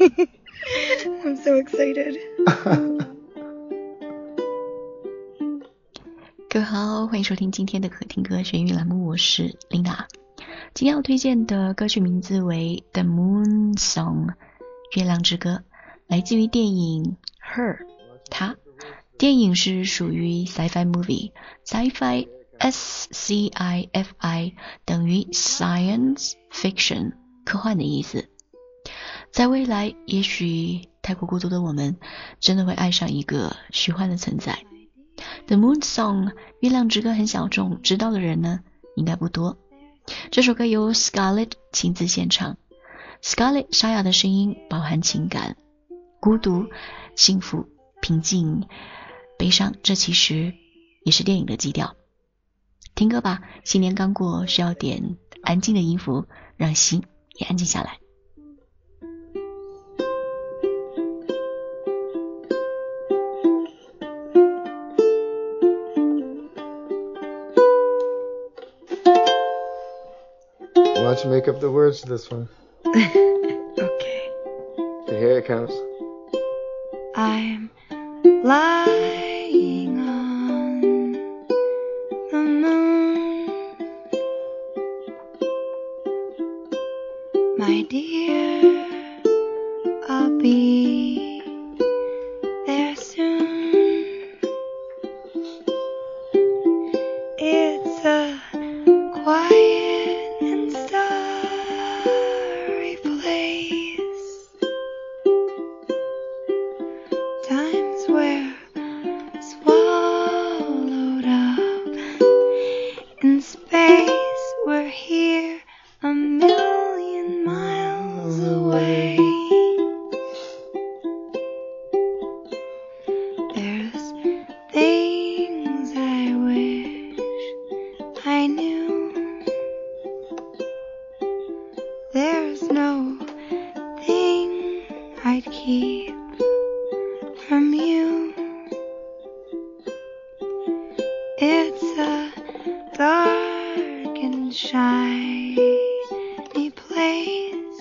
I'm so excited. 各位好，欢迎收听今天的可听歌学英语栏目，我是 Lina。今天要推荐的歌曲名字为 The Moon Song 月亮之歌，来自于电影 Her 她。电影是属于 sci-fi movie， sci-fi SCIFI 等于 science fiction 科幻的意思。在未来也许太过孤独的我们真的会爱上一个虚幻的存在。 The Moon Song 月亮之歌很小众，知道的人呢应该不多。这首歌由 Scarlett 亲自献唱。 Scarlett 沙哑的声音饱含情感，孤独、幸福、平静、悲伤，这其实也是电影的基调。听歌吧，新年刚过，需要点安静的音符，让心也安静下来。 Why don't you make up the words to this one? Okay. Here it comes. I'm lying on the moon, my dear, I'll be there soon. It's a quiet and starry place, times we're swallowed up in space, we're here a million miles away. There's things I wish I knew. There's no thing I'd keep from you. It's a dark and shiny place,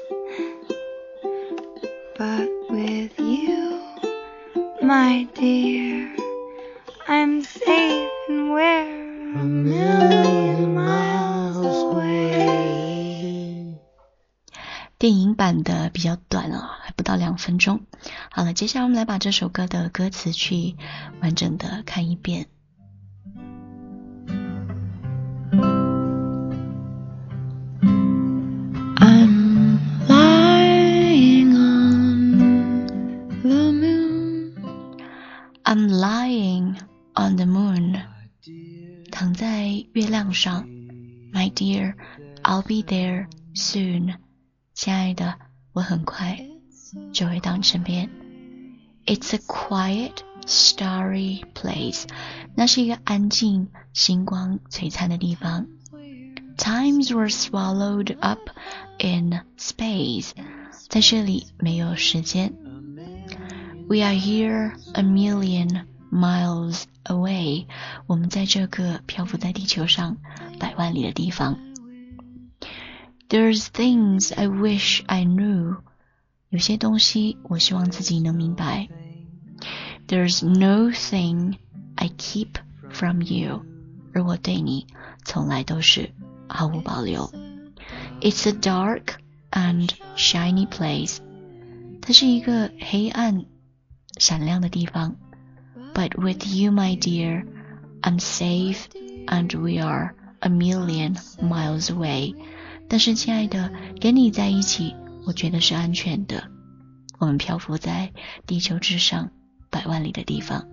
but with you, my dear, I'm safe and we're a million miles away. 电影版的比较短啊，还不到2分钟。好了，接下来我们来把这首歌的歌词去完整的看一遍。I'm lying on the moon. I'm lying on the moon. 躺在月亮上。My dear, I'll be there soon. 亲爱的，我很快就会到你身边。It's a quiet, starry place. 那是一个安静、星光璀璨的地方。Times were swallowed up in space. 在这里没有时间。We are here a million miles away. 我们在这个漂浮在地球上100万里的地方。There's things I wish I knew. 有些东西我希望自己能明白。There's no thing I keep from you. 而我对你从来都是毫无保留。It's a dark and shiny place. 它是一个黑暗闪亮的地方。But with you, my dear, I'm safe and we are a million miles away. 但是亲爱的，跟你在一起，我觉得是安全的。我们漂浮在地球之上100万里的地方。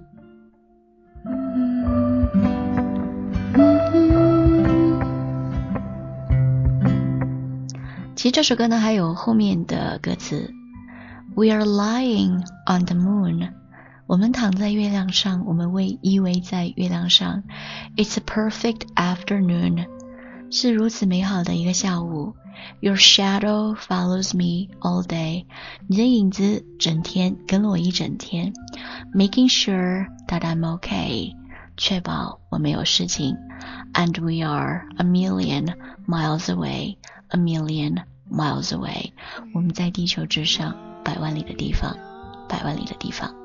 其实这首歌呢还有后面的歌词。We are lying on the moon. 我们躺在月亮上，我们依偎在月亮上。It's a perfect afternoon. 是如此美好的一个下午。Your shadow follows me all day. 你的影子整天跟了我一整天。Making sure that I'm okay. 确保我没有事情。And we are a million miles away. A million miles away. 我们在地球之上百万里的地方，百万里的地方。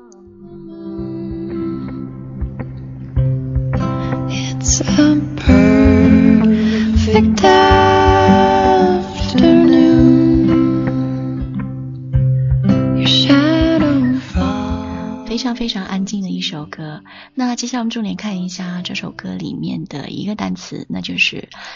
It's a perfect afternoon. Your shadow falls. 非常非常安静的一首歌。那接下来我们重点看一下这首歌里面的一个单词，那就是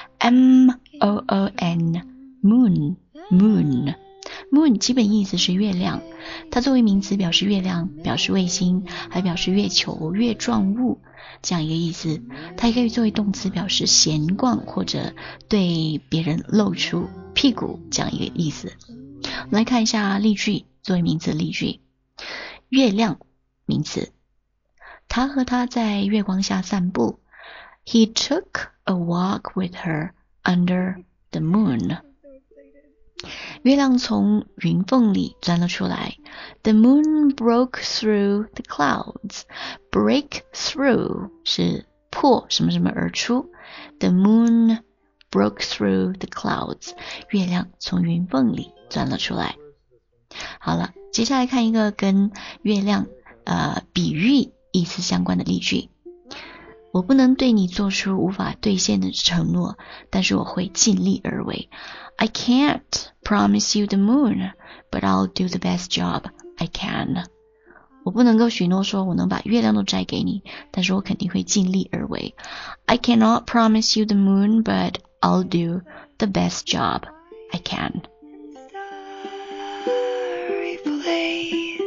M-O-O-N Moon Moon Moon 基本意思是月亮，它作为名词表示月亮，表示卫星，还表示月球、月状物这样一个意思。它也可以作为动词表示闲逛或者对别人露出屁股这样一个意思。我们来看一下例句，作为名词例句。月亮名词，他和她在月光下散步。He took a walk with her under the moon. 月亮从云缝里钻了出来。The moon broke through the clouds. Break through 是破什么什么而出。The moon broke through the clouds. 月亮从云缝里钻了出来。好了，接下来看一个跟月亮比喻意思相关的例句。我不能对你做出无法兑现的承诺，但是我会尽力而为。I can't promise you the moon, but I'll do the best job I can. 我不能够许诺说我能把月亮都摘给你，但是我肯定会尽力而为。I cannot promise you the moon, but I'll do the best job I can. Starry place.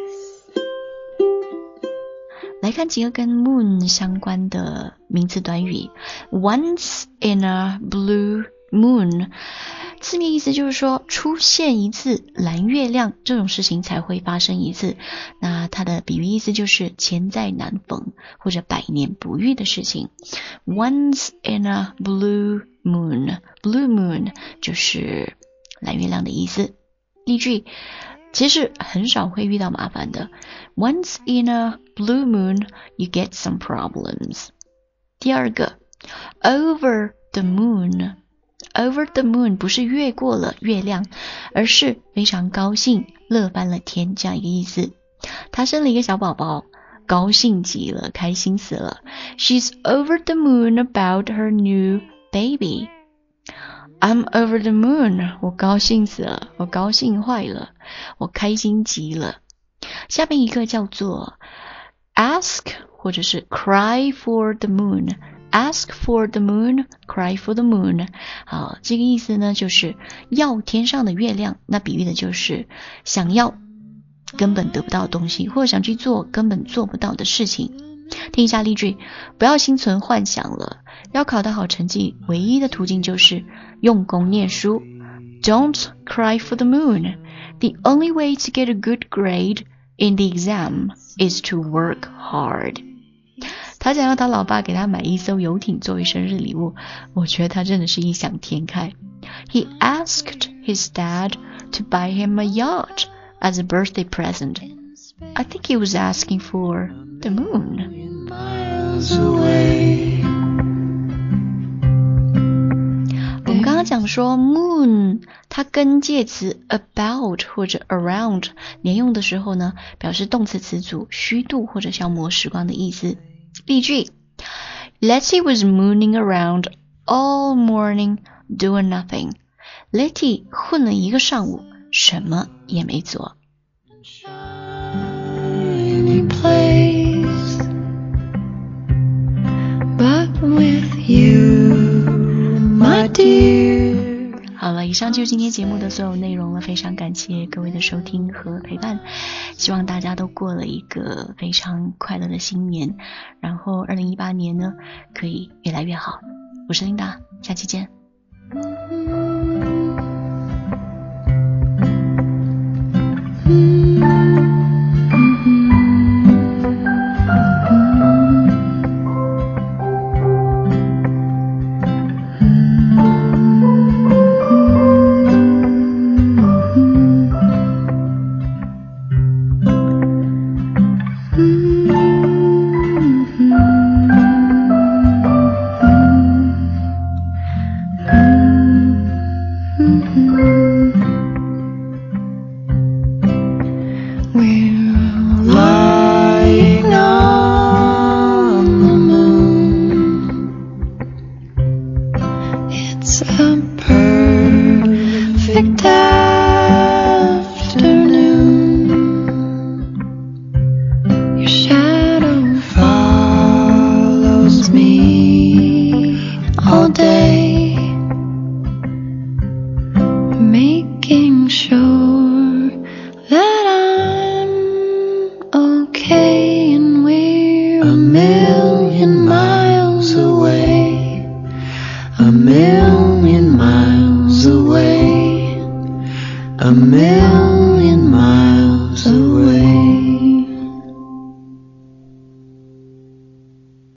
来看几个跟 moon 相关的名词短语。Once in a blue moon 字面意思就是说出现一次蓝月亮这种事情才会发生一次，那它的比喻意思就是千载难逢或者百年不遇的事情。Once in a blue moon Blue moon 就是蓝月亮的意思。例句其实很少会遇到麻烦的。Once in a blue moon, you get some problems. 第二个 over the moon. Over the moon 不是越过了月亮，而是非常高兴，乐翻了天这样一个意思。她生了一个小宝宝，高兴极了，开心死了。She's over the moon about her new baby.I'm over the moon. 我高兴死了，我高兴坏了，我开心极了。下面一个叫做 ask 或者是 cry for the moon. Ask for the moon, cry for the moon. 好，这个意思呢就是要天上的月亮，那比喻的就是想要根本得不到的东西，或者想去做根本做不到的事情。听一下例句，不要心存幻想了，要考得好成绩唯一的途径就是用功念书。Don't cry for the moon. The only way to get a good grade in the exam is to work hard. 他想要他老爸给他买一艘游艇作为生日礼物，我觉得他真的是异想天开。He asked his dad to buy him a yacht as a birthday present. I think he was asking for the moon. Miles away. 我们刚刚讲说 moon 它跟介词 about 或者 around 连用的时候呢，表示动词词组虚度或者消磨时光的意思。例句 Letty was mooning around all morning doing nothing. Letty 混了一个上午，什么也没做。 Shiny place, but with you, my dear. 好了，以上就是今天节目的所有内容了，非常感谢各位的收听和陪伴，希望大家都过了一个非常快乐的新年，然后2018年呢可以越来越好。我是琳达，下期见。 mill.